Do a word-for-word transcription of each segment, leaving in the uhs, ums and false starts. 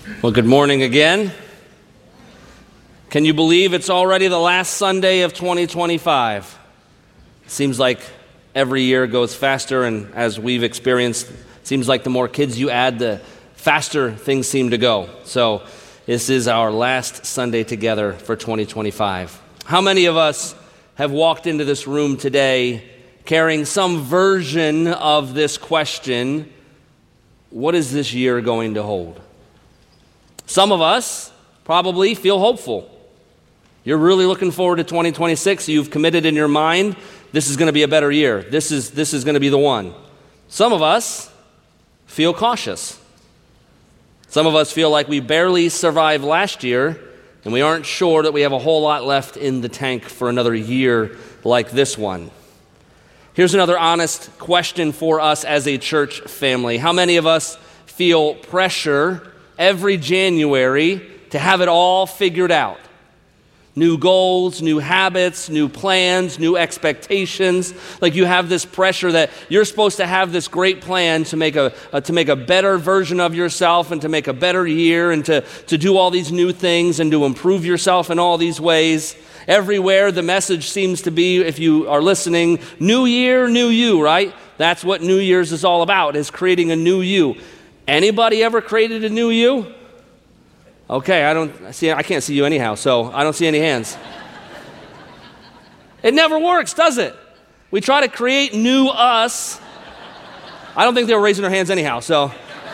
Well, good morning again. Can you believe it's already the last Sunday of twenty twenty-five? It seems like every year goes faster, and as we've experienced, it seems like the more kids you add, the faster things seem to go. So this is our last Sunday together for twenty twenty-five. How many of us have walked into this room today carrying some version of this question, what is this year going to hold? Some of us probably feel hopeful. You're really looking forward to twenty twenty-six. You've committed in your mind, this is going to be a better year. This is, this is going to be the one. Some of us feel cautious. Some of us feel like we barely survived last year, and we aren't sure that we have a whole lot left in the tank for another year like this one. Here's another honest question for us as a church family. How many of us feel pressure every January to have it all figured out? New goals, new habits, new plans, new expectations. Like you have this pressure that you're supposed to have this great plan to make a, a to make a better version of yourself and to make a better year and to, to do all these new things and to improve yourself in all these ways. Everywhere the message seems to be, if you are listening, new year, new you, right? That's what New Year's is all about, is creating a new you. Anybody ever created a new you? Okay, I don't see. I can't see you anyhow, so I don't see any hands. It never works, does it? We try to create new us. I don't think they were raising their hands anyhow, so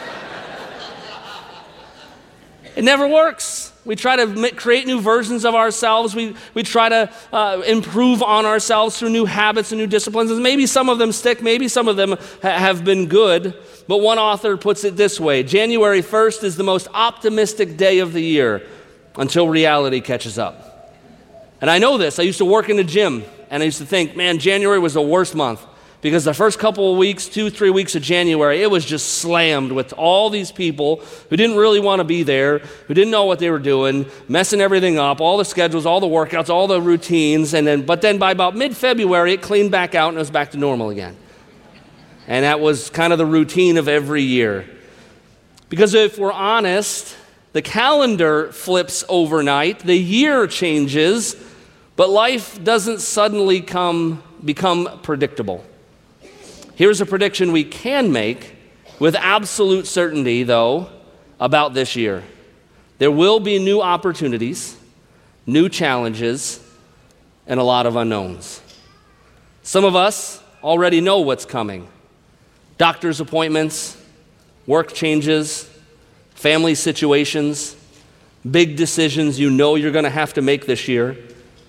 it never works. We try to make, create new versions of ourselves. We we try to uh, improve on ourselves through new habits and new disciplines. And maybe some of them stick, maybe some of them ha- have been good. But one author puts it this way: January first is the most optimistic day of the year until reality catches up. And I know this. I used to work in the gym, and I used to think, man, January was the worst month. Because the first couple of weeks, two, three weeks of January, it was just slammed with all these people who didn't really want to be there, who didn't know what they were doing, messing everything up, all the schedules, all the workouts, all the routines. And then, but then by about mid-February, it cleaned back out and it was back to normal again. And that was kind of the routine of every year. Because if we're honest, the calendar flips overnight, the year changes, but life doesn't suddenly come become predictable. Here's a prediction we can make with absolute certainty, though, about this year. There will be new opportunities, new challenges, and a lot of unknowns. Some of us already know what's coming. Doctor's appointments, work changes, family situations, big decisions you know you're going to have to make this year.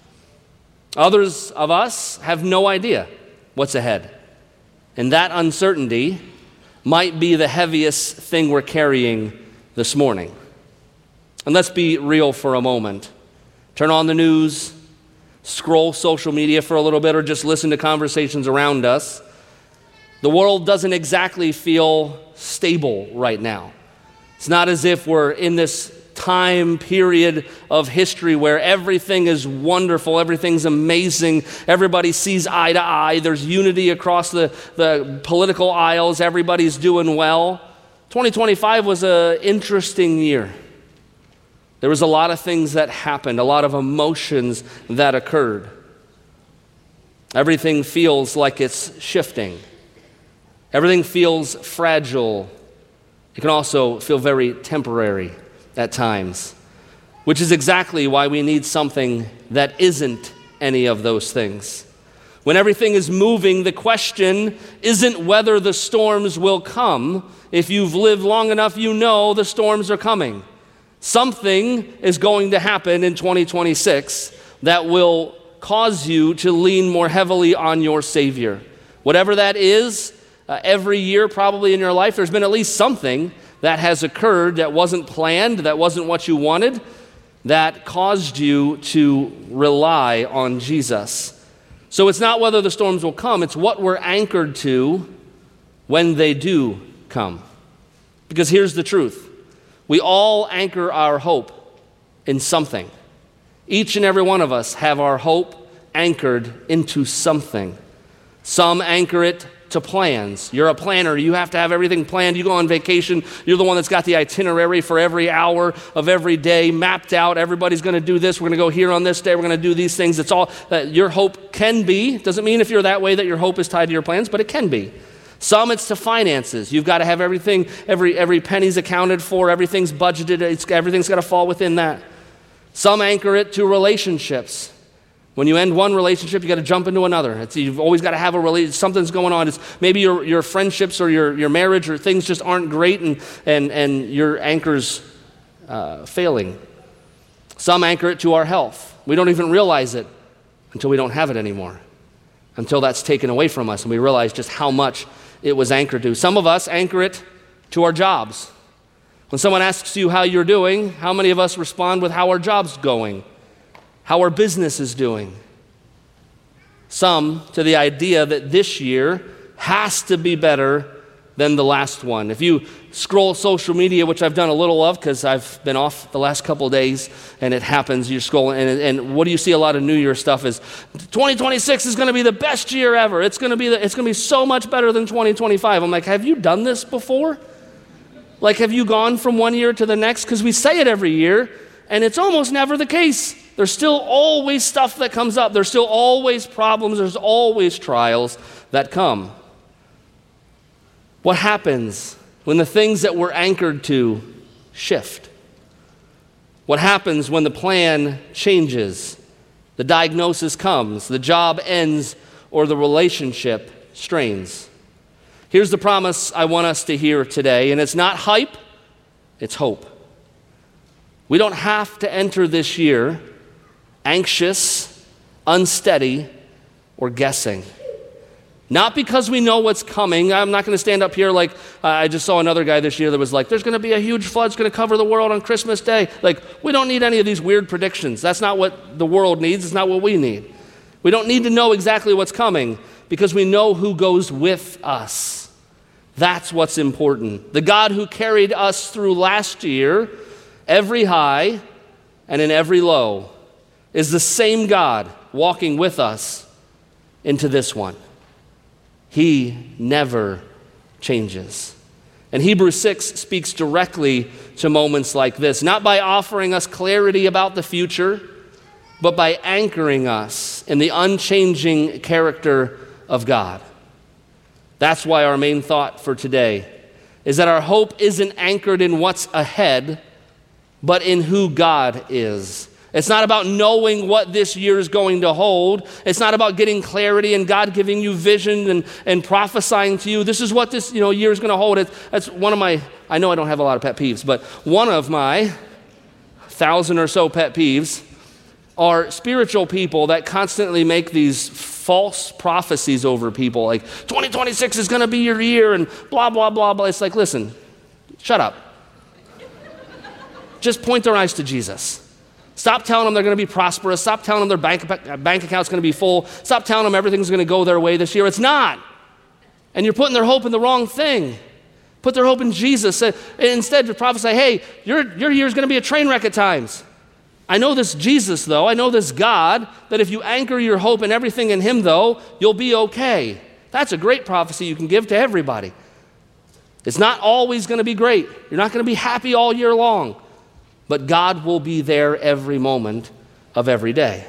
Others of us have no idea what's ahead. And that uncertainty might be the heaviest thing we're carrying this morning. And let's be real for a moment. Turn on the news, scroll social media for a little bit, or just listen to conversations around us. The world doesn't exactly feel stable right now. It's not as if we're in this time period of history where everything is wonderful, everything's amazing, everybody sees eye to eye, there's unity across the, the political aisles, everybody's doing well. twenty twenty-five was an interesting year. There was a lot of things that happened, a lot of emotions that occurred. Everything feels like it's shifting. Everything feels fragile. It can also feel very temporary at times, which is exactly why we need something that isn't any of those things. When everything is moving, the question isn't whether the storms will come. If you've lived long enough, you know the storms are coming. Something is going to happen in twenty twenty-six that will cause you to lean more heavily on your Savior. Whatever that is, uh, every year probably in your life, there's been at least something that has occurred that wasn't planned, that wasn't what you wanted, that caused you to rely on Jesus. So it's not whether the storms will come, it's what we're anchored to when they do come. Because here's the truth. We all anchor our hope in something. Each and every one of us have our hope anchored into something. Some anchor it to plans. You're a planner. You have to have everything planned. You go on vacation. You're the one that's got the itinerary for every hour of every day mapped out. Everybody's going to do this. We're going to go here on this day. We're going to do these things. It's all that your hope can be. Doesn't mean if you're that way that your hope is tied to your plans, but it can be. Some it's to finances. You've got to have everything, every every penny's accounted for, everything's budgeted, it's, everything's got to fall within that. Some anchor it to relationships. When you end one relationship, you got to jump into another. It's, you've always got to have a relationship. Something's going on. It's maybe your, your friendships or your, your marriage or things just aren't great and, and, and your anchor's uh, failing. Some anchor it to our health. We don't even realize it until we don't have it anymore, until that's taken away from us and we realize just how much it was anchored to. Some of us anchor it to our jobs. When someone asks you how you're doing, how many of us respond with how our job's going, how our business is doing? Some to the idea that this year has to be better than the last one. If you scroll social media, which I've done a little of because I've been off the last couple of days, and it happens, you're scrolling, and, and what do you see a lot of New Year stuff is, twenty twenty-six is going to be the best year ever. It's going to be the, it's going to be so much better than twenty twenty-five. I'm like, have you done this before? Like, have you gone from one year to the next? Because we say it every year, and it's almost never the case. There's still always stuff that comes up. There's still always problems. There's always trials that come. What happens when the things that we're anchored to shift? What happens when the plan changes, the diagnosis comes, the job ends, or the relationship strains? Here's the promise I want us to hear today, and it's not hype, it's hope. We don't have to enter this year anxious, unsteady, or guessing. Not because we know what's coming. I'm not going to stand up here like uh, I just saw another guy this year that was like, there's going to be a huge flood, it's going to cover the world on Christmas Day. Like, we don't need any of these weird predictions. That's not what the world needs. It's not what we need. We don't need to know exactly what's coming because we know who goes with us. That's what's important. The God who carried us through last year, every high and in every low, is the same God walking with us into this one. He never changes. And Hebrews six speaks directly to moments like this, not by offering us clarity about the future, but by anchoring us in the unchanging character of God. That's why our main thought for today is that our hope isn't anchored in what's ahead, but in who God is. It's not about knowing what this year is going to hold. It's not about getting clarity and God giving you vision and, and prophesying to you. This is what this you know year is going to hold. It, that's one of my, I know I don't have a lot of pet peeves, but one of my thousand or so pet peeves are spiritual people that constantly make these false prophecies over people. Like, twenty twenty-six is going to be your year and blah, blah, blah, blah. It's like, listen, shut up. Just point their eyes to Jesus. Stop telling them they're going to be prosperous. Stop telling them their bank, bank account's going to be full. Stop telling them everything's going to go their way this year. It's not. And you're putting their hope in the wrong thing. Put their hope in Jesus. Instead, to prophesy, hey, your, your year's going to be a train wreck at times. I know this Jesus, though. I know this God, that if you anchor your hope and everything in him, though, you'll be okay. That's a great prophecy you can give to everybody. It's not always going to be great. You're not going to be happy all year long. But God will be there every moment of every day.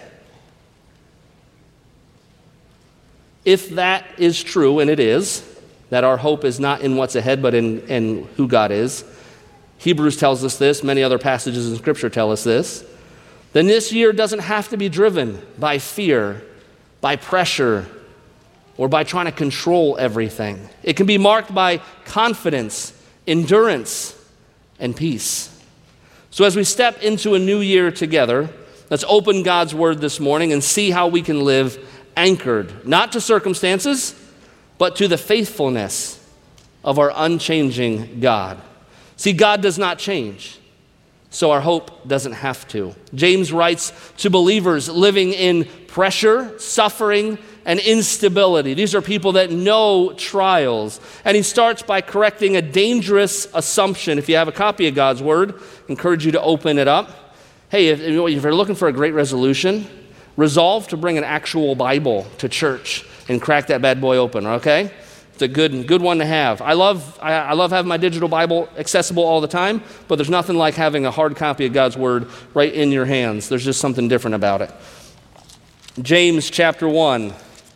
If that is true, and it is, that our hope is not in what's ahead, but in, in who God is, Hebrews tells us this, many other passages in Scripture tell us this, then this year doesn't have to be driven by fear, by pressure, or by trying to control everything. It can be marked by confidence, endurance, and peace. So as we step into a new year together, let's open God's word this morning and see how we can live anchored, not to circumstances, but to the faithfulness of our unchanging God. See, God does not change, so our hope doesn't have to. James writes to believers living in pressure, suffering, and instability. These are people that know trials. And he starts by correcting a dangerous assumption. If you have a copy of God's word, I encourage you to open it up. Hey, if, if you're looking for a great resolution, resolve to bring an actual Bible to church and crack that bad boy open, okay? It's a good, good one to have. I love, I, I love having my digital Bible accessible all the time, but there's nothing like having a hard copy of God's Word right in your hands. There's just something different about it. James chapter one,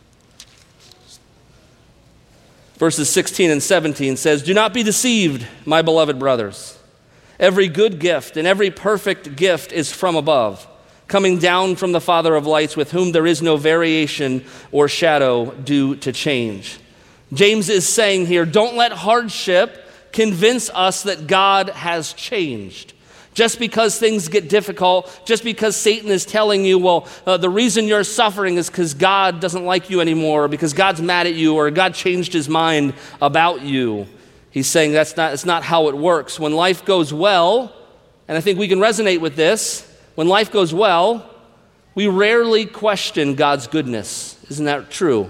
verses sixteen and seventeen says, "Do not be deceived, my beloved brothers. Every good gift and every perfect gift is from above, coming down from the Father of lights, with whom there is no variation or shadow due to change." James is saying here, don't let hardship convince us that God has changed. Just because things get difficult, just because Satan is telling you, well, uh, the reason you're suffering is because God doesn't like you anymore, or because God's mad at you, or God changed his mind about you. He's saying that's not, that's not how it works. When life goes well, and I think we can resonate with this, when life goes well, we rarely question God's goodness. Isn't that true?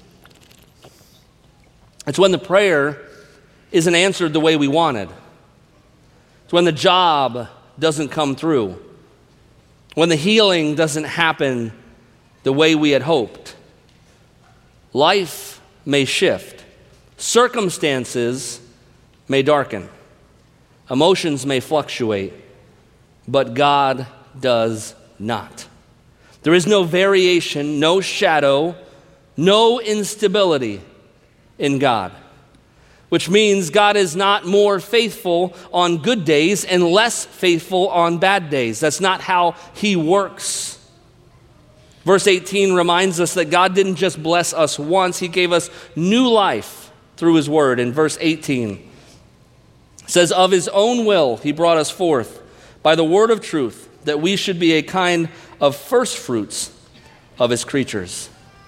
It's when the prayer isn't answered the way we wanted. It's when the job doesn't come through. When the healing doesn't happen the way we had hoped. Life may shift. Circumstances may darken. Emotions may fluctuate. But God does not. There is no variation, no shadow, no instability in God, which means God is not more faithful on good days and less faithful on bad days. That's not how he works. Verse eighteen reminds us that God didn't just bless us once, he gave us new life through his word. In verse eighteen, it says, "Of his own will he brought us forth by the word of truth, that we should be a kind of first fruits of his creatures."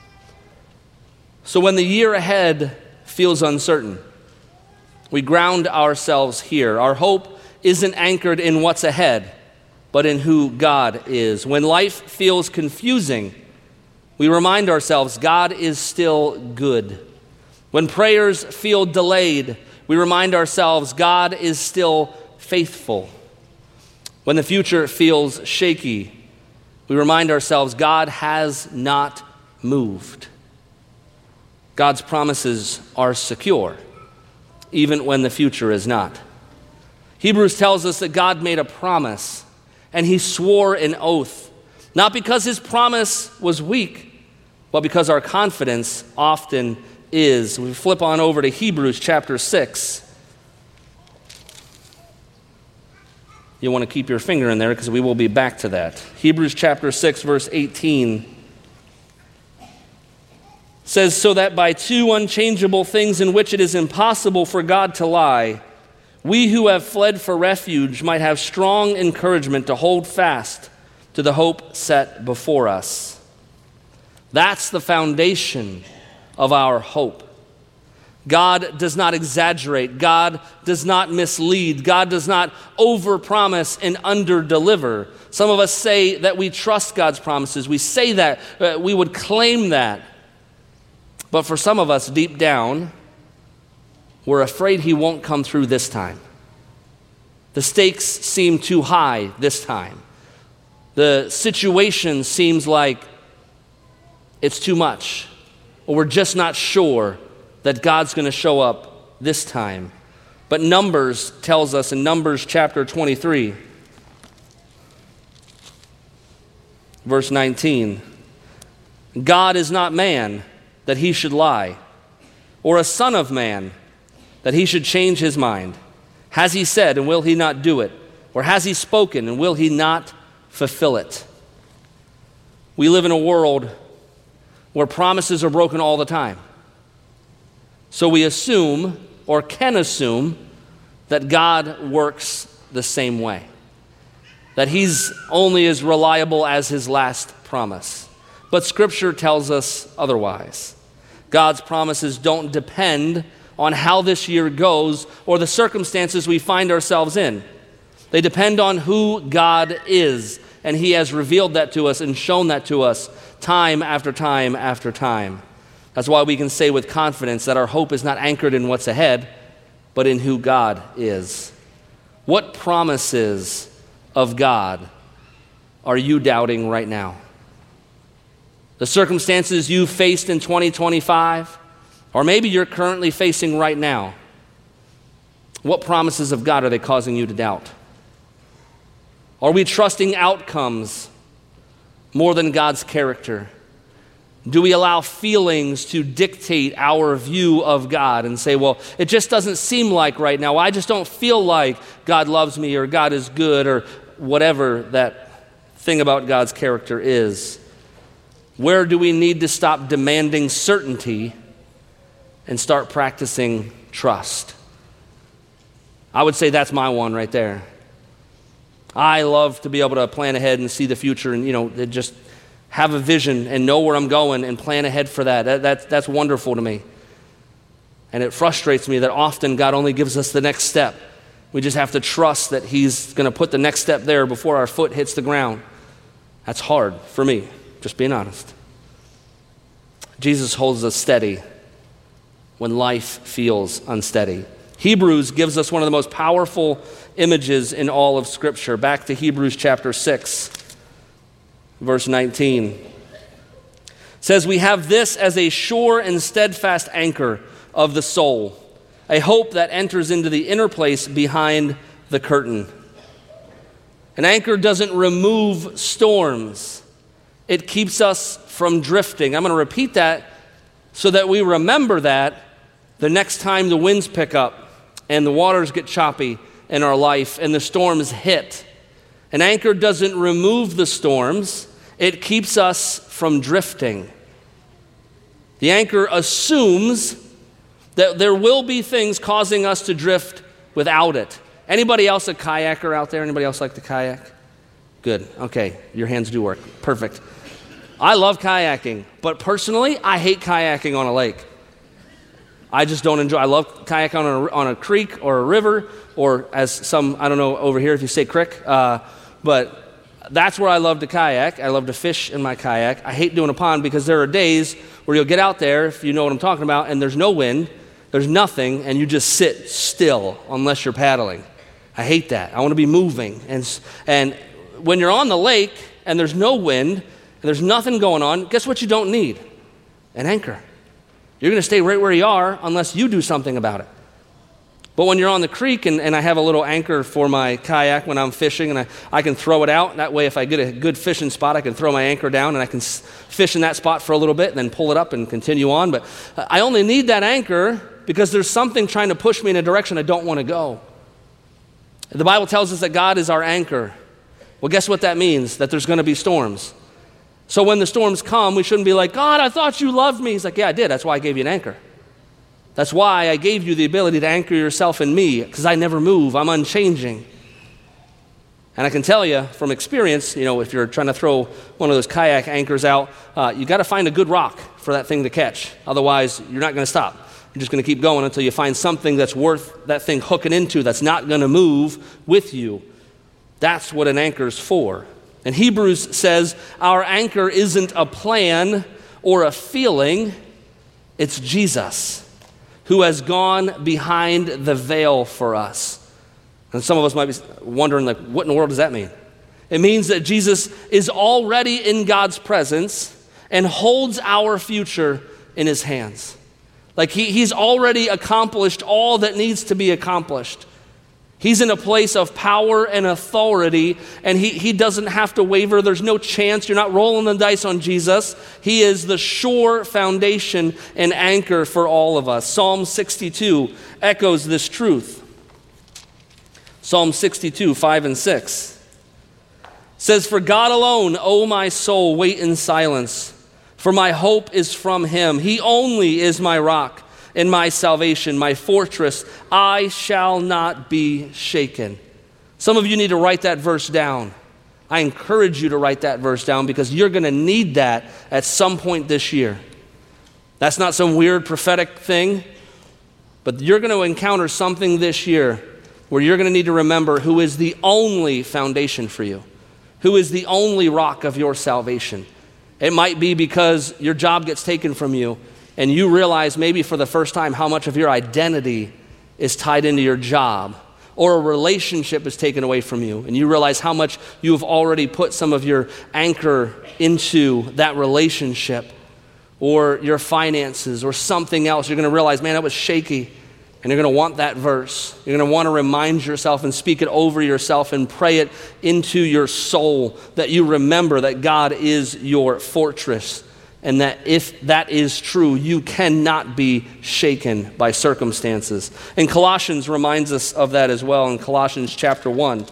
So when the year ahead feels uncertain, we ground ourselves here. Our hope isn't anchored in what's ahead, but in who God is. When life feels confusing, we remind ourselves God is still good. When prayers feel delayed, we remind ourselves God is still faithful. When the future feels shaky, we remind ourselves God has not moved. God's promises are secure, even when the future is not. Hebrews tells us that God made a promise, and he swore an oath, not because his promise was weak, but because our confidence often is. We flip on over to Hebrews chapter six. You want to keep your finger in there because we will be back to that. Hebrews chapter six, verse eighteen says, "So that by two unchangeable things in which it is impossible for God to lie, we who have fled for refuge might have strong encouragement to hold fast to the hope set before us." That's the foundation of our hope. God does not exaggerate. God does not mislead. God does not overpromise and underdeliver. Some of us say that we trust God's promises. We say that. Uh, we would claim that. But for some of us, deep down, we're afraid he won't come through this time. The stakes seem too high this time. The situation seems like it's too much, or we're just not sure that God's going to show up this time. But Numbers tells us in Numbers chapter twenty-three, verse nineteen, "God is not man that he should lie, or a son of man that he should change his mind. Has he said, and will he not do it? Or has he spoken, and will he not fulfill it?" We live in a world where promises are broken all the time. So we assume, or can assume, that God works the same way, that he's only as reliable as his last promise. But Scripture tells us otherwise. God's promises don't depend on how this year goes or the circumstances we find ourselves in. They depend on who God is, and he has revealed that to us and shown that to us time after time after time. That's why we can say with confidence that our hope is not anchored in what's ahead, but in who God is. What promises of God are you doubting right now? The circumstances you faced in twenty twenty-five, Or maybe you're currently facing right now. What promises of God are they causing you to doubt? Are we trusting outcomes more than God's character? Do we allow feelings to dictate our view of God and say, well, it just doesn't seem like right now. I just don't feel like God loves me or God is good or whatever that thing about God's character is. Where do we need to stop demanding certainty and start practicing trust? I would say that's my one right there. I love to be able to plan ahead and see the future and, you know, just have a vision and know where I'm going and plan ahead for that. That, that. That's wonderful to me. And it frustrates me that often God only gives us the next step. We just have to trust that he's going to put the next step there before our foot hits the ground. That's hard for me, just being honest. Jesus holds us steady when life feels unsteady. Hebrews gives us one of the most powerful images in all of Scripture. Back to Hebrews chapter six, verse nineteen. It says, we have this as a sure and steadfast anchor of the soul, a hope that enters into the inner place behind the curtain. An anchor doesn't remove storms. It keeps us from drifting. I'm going to repeat that so that we remember that the next time the winds pick up and the waters get choppy in our life and the storms hit. An anchor doesn't remove the storms. It keeps us from drifting. The anchor assumes that there will be things causing us to drift without it. Anybody else a kayaker out there? Anybody else like to kayak? Good. Okay, your hands do work. Perfect. I love kayaking, but personally, I hate kayaking on a lake. I just don't enjoy. I love kayaking on a, on a creek or a river, or as some, I don't know over here if you say creek, uh, but that's where I love to kayak. I love to fish in my kayak. I hate doing a pond because there are days where you'll get out there, if you know what I'm talking about, and there's no wind, there's nothing, and you just sit still unless you're paddling. I hate that. I want to be moving. And, and when you're on the lake and there's no wind and there's nothing going on, guess what you don't need? An anchor. You're going to stay right where you are unless you do something about it. But when you're on the creek and, and I have a little anchor for my kayak when I'm fishing and I, I can throw it out, that way if I get a good fishing spot, I can throw my anchor down and I can s- fish in that spot for a little bit and then pull it up and continue on. But I only need that anchor because there's something trying to push me in a direction I don't want to go. The Bible tells us that God is our anchor. Well, guess what that means? That there's going to be storms. So when the storms come, we shouldn't be like, God, I thought you loved me. He's like, yeah, I did. That's why I gave you an anchor. That's why I gave you the ability to anchor yourself in me, because I never move. I'm unchanging. And I can tell you from experience, you know, if you're trying to throw one of those kayak anchors out, uh, you got to find a good rock for that thing to catch. Otherwise, you're not going to stop. You're just going to keep going until you find something that's worth that thing hooking into, that's not going to move with you. That's what an anchor's for. And Hebrews says our anchor isn't a plan or a feeling, it's Jesus, who has gone behind the veil for us. And some of us might be wondering, like, what in the world does that mean? It means that Jesus is already in God's presence and holds our future in his hands. Like he, he's already accomplished all that needs to be accomplished. He's in a place of power and authority, and he, he doesn't have to waver. There's no chance. You're not rolling the dice on Jesus. He is the sure foundation and anchor for all of us. Psalm sixty-two echoes this truth. Psalm sixty-two, five and six says, "For God alone, O my soul, wait in silence, for my hope is from him. He only is my rock and my salvation, my fortress. I shall not be shaken." Some of you need to write that verse down. I encourage you to write that verse down because you're going to need that at some point this year. That's not some weird prophetic thing, but you're going to encounter something this year where you're going to need to remember who is the only foundation for you, who is the only rock of your salvation. It might be because your job gets taken from you and you realize maybe for the first time how much of your identity is tied into your job, or a relationship is taken away from you and you realize how much you have already put some of your anchor into that relationship, or your finances or something else, you're going to realize, man, that was shaky. And you're going to want that verse. You're going to want to remind yourself and speak it over yourself and pray it into your soul, that you remember that God is your fortress, and that if that is true, you cannot be shaken by circumstances. And Colossians reminds us of that as well. In Colossians chapter one,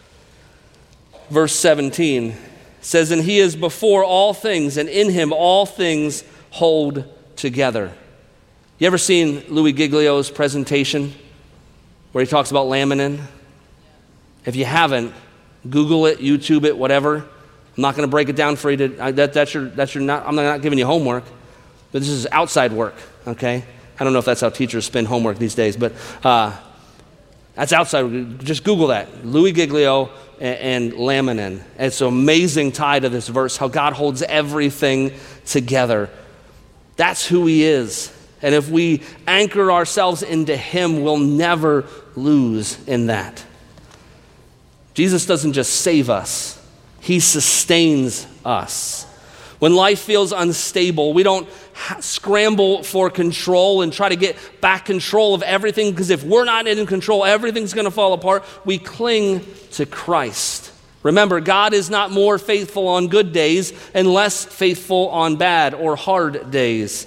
verse seventeen, says, "And he is before all things, and in him all things hold together." You ever seen Louis Giglio's presentation where he talks about laminin? If you haven't, Google it, YouTube it, whatever. I'm not going to break it down for you. To, I, that, that's your, that's your not, I'm not giving you homework, but this is outside work, okay? I don't know if that's how teachers spend homework these days, but uh, that's outside. Just Google that, Louis Giglio and, and laminin. It's an amazing tie to this verse, how God holds everything together. That's who he is. And if we anchor ourselves into him, we'll never lose in that. Jesus doesn't just save us, he sustains us. When life feels unstable, we don't ha- scramble for control and try to get back control of everything, because if we're not in control, everything's going to fall apart. We cling to Christ. Remember, God is not more faithful on good days and less faithful on bad or hard days.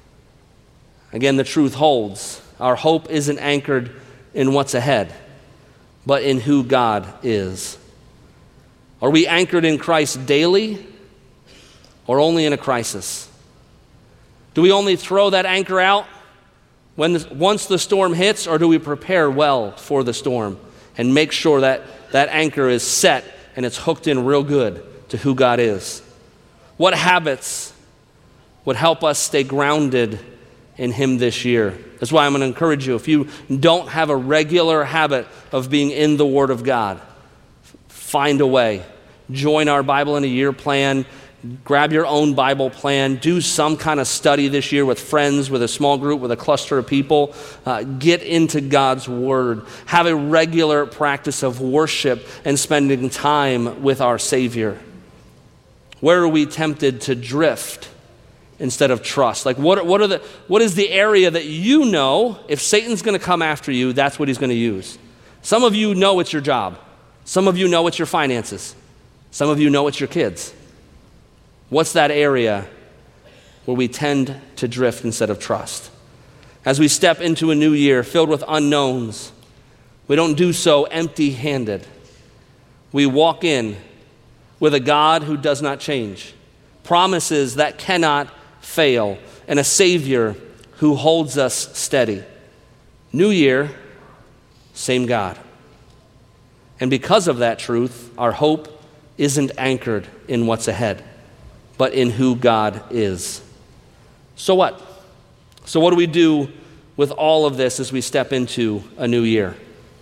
Again, the truth holds. Our hope isn't anchored in what's ahead, but in who God is. Are we anchored in Christ daily or only in a crisis? Do we only throw that anchor out when the, once the storm hits, or do we prepare well for the storm and make sure that that anchor is set and it's hooked in real good to who God is? What habits would help us stay grounded in him this year? That's why I'm going to encourage you, if you don't have a regular habit of being in the Word of God, find a way. Join our Bible in a Year plan. Grab your own Bible plan. Do some kind of study this year with friends, with a small group, with a cluster of people. Uh, get into God's Word. Have a regular practice of worship and spending time with our Savior. Where are we tempted to drift instead of trust? Like what, what, are the, what is the area that you know, if Satan's going to come after you, that's what he's going to use? Some of you know it's your job. Some of you know it's your finances. Some of you know it's your kids. What's that area where we tend to drift instead of trust? As we step into a new year filled with unknowns, we don't do so empty-handed. We walk in with a God who does not change, promises that cannot fail, and a Savior who holds us steady. New year, same God. And because of that truth, our hope isn't anchored in what's ahead, but in who God is. So what? So what do we do with all of this as we step into a new year?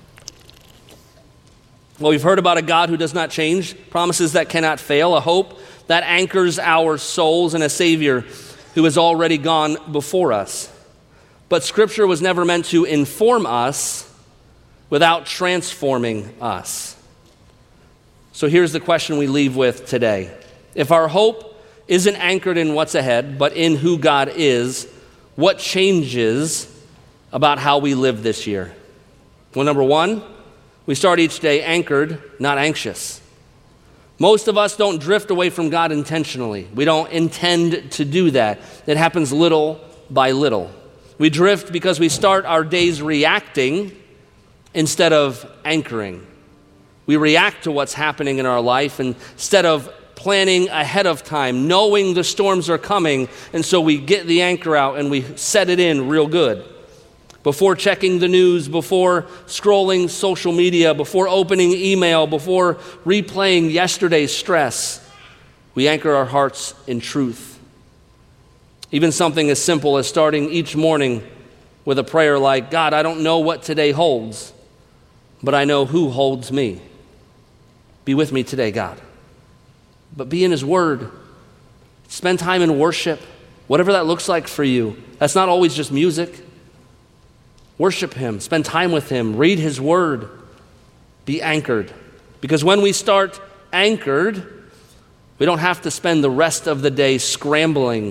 Well, we've heard about a God who does not change, promises that cannot fail, a hope that anchors our souls, and a Savior who has already gone before us. But Scripture was never meant to inform us without transforming us. So here's the question we leave with today. If our hope isn't anchored in what's ahead, but in who God is, what changes about how we live this year? Well, number one, we start each day anchored, not anxious. Most of us don't drift away from God intentionally. We don't intend to do that. It happens little by little. We drift because we start our days reacting instead of anchoring. We react to what's happening in our life instead of planning ahead of time, knowing the storms are coming, and so we get the anchor out and we set it in real good. Before checking the news, before scrolling social media, before opening email, before replaying yesterday's stress, we anchor our hearts in truth. Even something as simple as starting each morning with a prayer like, God, I don't know what today holds, but I know who holds me. Be with me today, God. But be in his word. Spend time in worship, whatever that looks like for you. That's not always just music. Worship him, spend time with him, read his word, be anchored. Because when we start anchored, we don't have to spend the rest of the day scrambling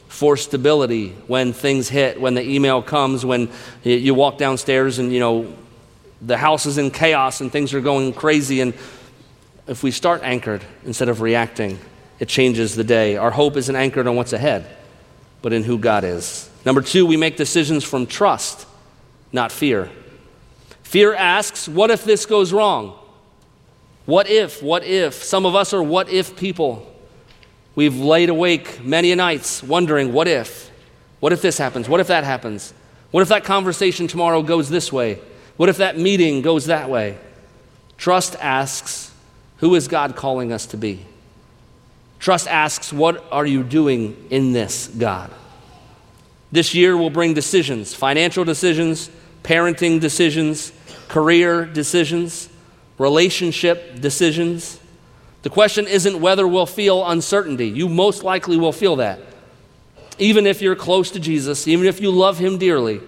for stability when things hit, when the email comes, when you walk downstairs and, you know, the house is in chaos and things are going crazy. And if we start anchored instead of reacting, it changes the day. Our hope isn't anchored on what's ahead, but in who God is. Number two, we make decisions from trust, not fear. Fear asks, what if this goes wrong? What if, what if? Some of us are what if people. We've laid awake many nights wondering, what if? What if this happens? What if that happens? What if that conversation tomorrow goes this way? What if that meeting goes that way? Trust asks, who is God calling us to be? Trust asks, what are you doing in this, God? This year will bring decisions, financial decisions, parenting decisions, career decisions, relationship decisions. The question isn't whether we'll feel uncertainty. You most likely will feel that. Even if you're close to Jesus, even if you love him dearly,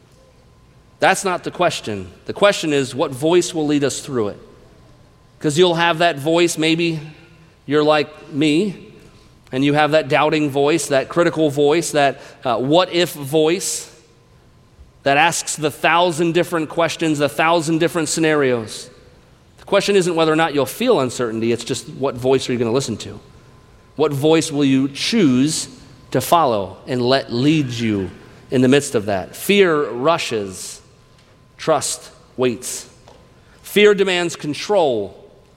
that's not the question. The question is, what voice will lead us through it? Because you'll have that voice, maybe you're like me, and you have that doubting voice, that critical voice, that uh, what if voice that asks the thousand different questions, the thousand different scenarios. The question isn't whether or not you'll feel uncertainty, it's just what voice are you going to listen to? What voice will you choose to follow and let lead you in the midst of that? Fear rushes, trust waits. Fear demands control.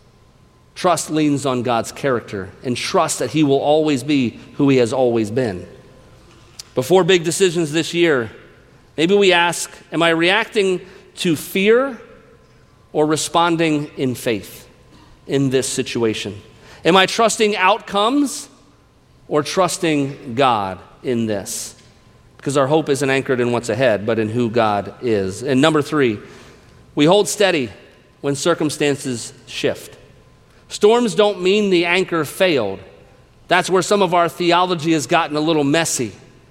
Trust leans on God's character and trust that he will always be who he has always been. Before big decisions this year, maybe we ask, am I reacting to fear or responding in faith in this situation? Am I trusting outcomes or trusting God in this? Because our hope isn't anchored in what's ahead, but in who God is. And number three, we hold steady when circumstances shift. Storms don't mean the anchor failed. That's where some of our theology has gotten a little messy.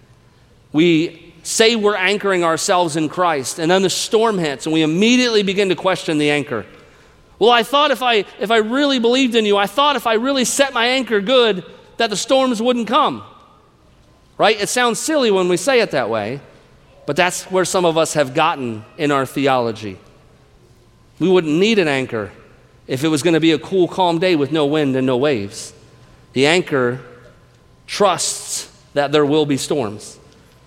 We say we're anchoring ourselves in Christ, and then the storm hits, and we immediately begin to question the anchor. Well, I thought if I if I really believed in you, I thought if I really set my anchor good, that the storms wouldn't come. Right? It sounds silly when we say it that way, but that's where some of us have gotten in our theology. We wouldn't need an anchor if it was going to be a cool, calm day with no wind and no waves. The anchor trusts that there will be storms.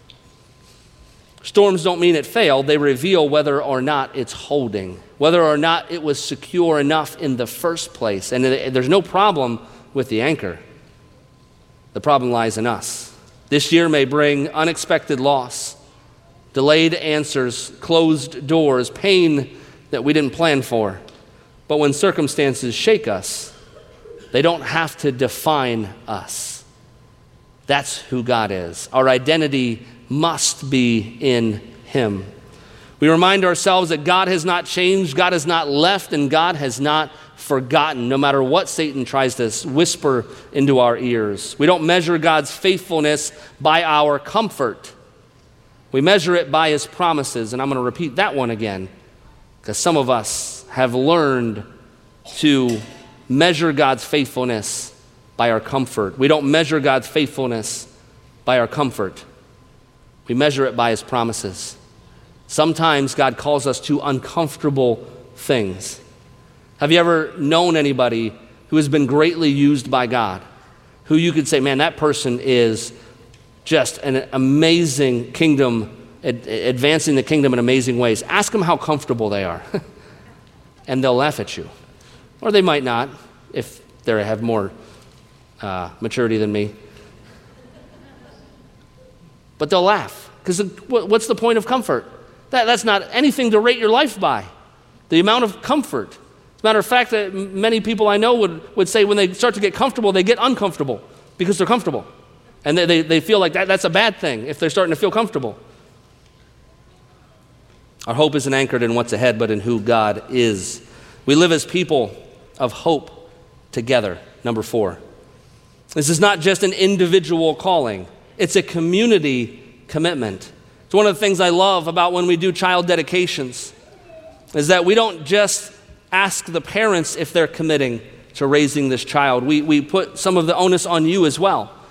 Storms don't mean it failed. They reveal whether or not it's holding, whether or not it was secure enough in the first place. And there's no problem with the anchor. The problem lies in us. This year may bring unexpected loss, delayed answers, closed doors, pain that we didn't plan for. But when circumstances shake us, they don't have to define us. That's who God is. Our identity must be in him. We remind ourselves that God has not changed, God has not left, and God has not forgotten, no matter what Satan tries to whisper into our ears. We don't measure God's faithfulness by our comfort. We measure it by his promises, and I'm going to repeat that one again, because some of us have learned to measure God's faithfulness by our comfort. We don't measure God's faithfulness by our comfort. We measure it by his promises. Sometimes God calls us to uncomfortable things. Have you ever known anybody who has been greatly used by God, who you could say, man, that person is just an amazing kingdom, ad- advancing the kingdom in amazing ways? Ask them how comfortable they are. And they'll laugh at you. Or they might not, if they have more uh, maturity than me. But they'll laugh, because what's the point of comfort? That, that's not anything to rate your life by, the amount of comfort. As a matter of fact, that many people I know would, would say when they start to get comfortable, they get uncomfortable because they're comfortable. And they, they, they feel like that, that's a bad thing if they're starting to feel comfortable. Our hope isn't anchored in what's ahead, but in who God is. We live as people of hope together. Number four. This is not just an individual calling. It's a community commitment. It's one of the things I love about when we do child dedications, is that we don't just ask the parents if they're committing to raising this child. We, we put some of the onus on you as well.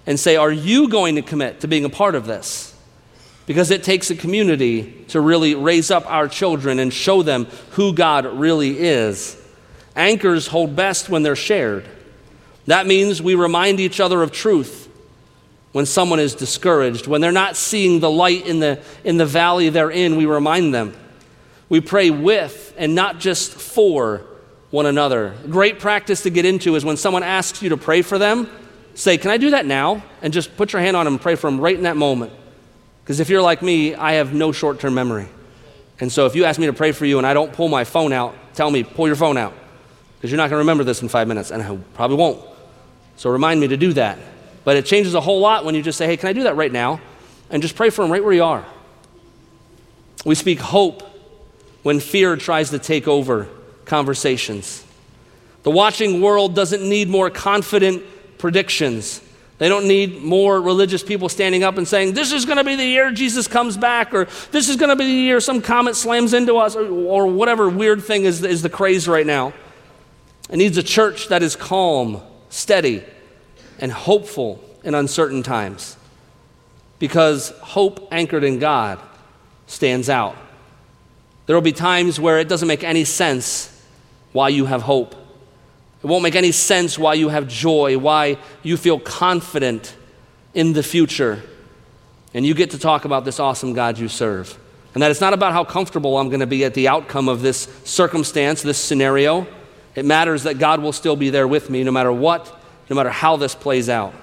and say, are you going to commit to being a part of this? Because it takes a community to really raise up our children and show them who God really is. Anchors hold best when they're shared. That means we remind each other of truth when someone is discouraged. When they're not seeing the light in the, in the valley they're in, we remind them. We pray with and not just for one another. Great practice to get into is when someone asks you to pray for them, say, can I do that now? And just put your hand on them and pray for them right in that moment. Because if you're like me, I have no short-term memory. And so if you ask me to pray for you and I don't pull my phone out, tell me, pull your phone out. Because you're not going to remember this in five minutes, and I probably won't. So remind me to do that. But it changes a whole lot when you just say, hey, can I do that right now? And just pray for them right where you are. We speak hope when fear tries to take over conversations. The watching world doesn't need more confident predictions. They don't need more religious people standing up and saying, this is going to be the year Jesus comes back, or this is going to be the year some comet slams into us, or, or whatever weird thing is, is the craze right now. It needs a church that is calm, steady, and hopeful in uncertain times. Because hope anchored in God stands out. There will be times where it doesn't make any sense why you have hope. It won't make any sense why you have joy, why you feel confident in the future. And you get to talk about this awesome God you serve. And that it's not about how comfortable I'm going to be at the outcome of this circumstance, this scenario. It matters that God will still be there with me no matter what, no matter how this plays out.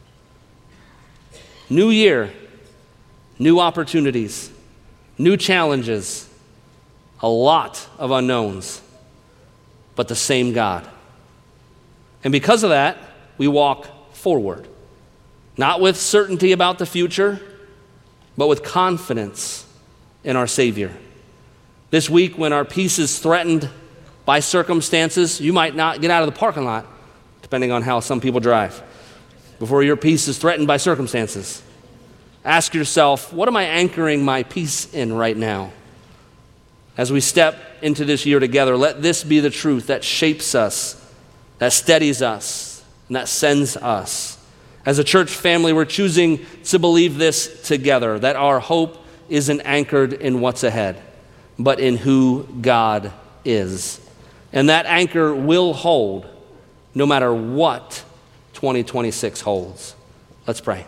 New year, new opportunities, new challenges, a lot of unknowns, but the same God. And because of that, we walk forward, not with certainty about the future, but with confidence in our Savior. This week, when our peace is threatened by circumstances, you might not get out of the parking lot, depending on how some people drive, before your peace is threatened by circumstances. Ask yourself, what am I anchoring my peace in right now? As we step into this year together, let this be the truth that shapes us, that steadies us, and that sends us. As a church family, we're choosing to believe this together, that our hope isn't anchored in what's ahead, but in who God is. And that anchor will hold no matter what twenty twenty-six holds. Let's pray.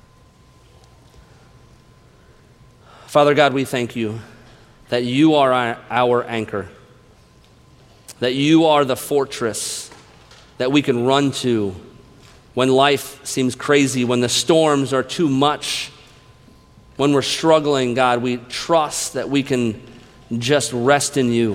Father God, we thank you that you are our, our anchor, that you are the fortress that we can run to when life seems crazy, when the storms are too much, when we're struggling. God, we trust that we can just rest in you.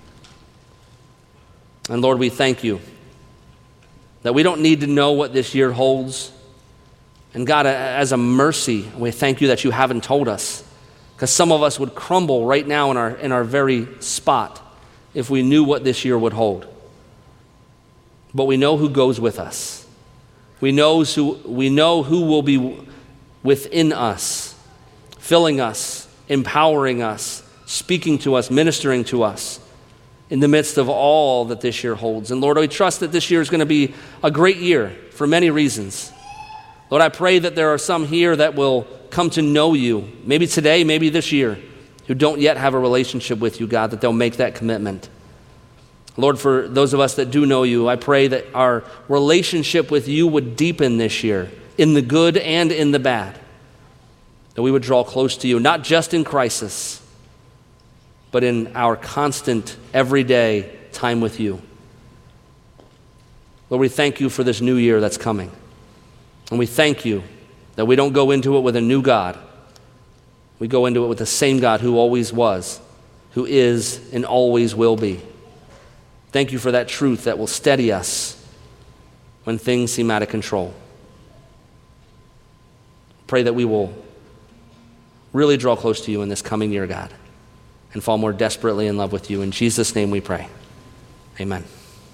And Lord, we thank you that we don't need to know what this year holds. And God, as a mercy, we thank you that you haven't told us, because some of us would crumble right now in our, in our very spot if we knew what this year would hold. But we know who goes with us. We know who, we know who will be within us, filling us, empowering us, speaking to us, ministering to us in the midst of all that this year holds. And Lord, we trust that this year is going to be a great year for many reasons. Lord, I pray that there are some here that will come to know you, maybe today, maybe this year, who don't yet have a relationship with you, God, that they'll make that commitment. Lord, for those of us that do know you, I pray that our relationship with you would deepen this year, in the good and in the bad, that we would draw close to you, not just in crisis, but in our constant, everyday time with you. Lord, we thank you for this new year that's coming. And we thank you that we don't go into it with a new God. We go into it with the same God who always was, who is, and always will be. Thank you for that truth that will steady us when things seem out of control. Pray that we will really draw close to you in this coming year, God, and fall more desperately in love with you. In Jesus' name we pray. Amen.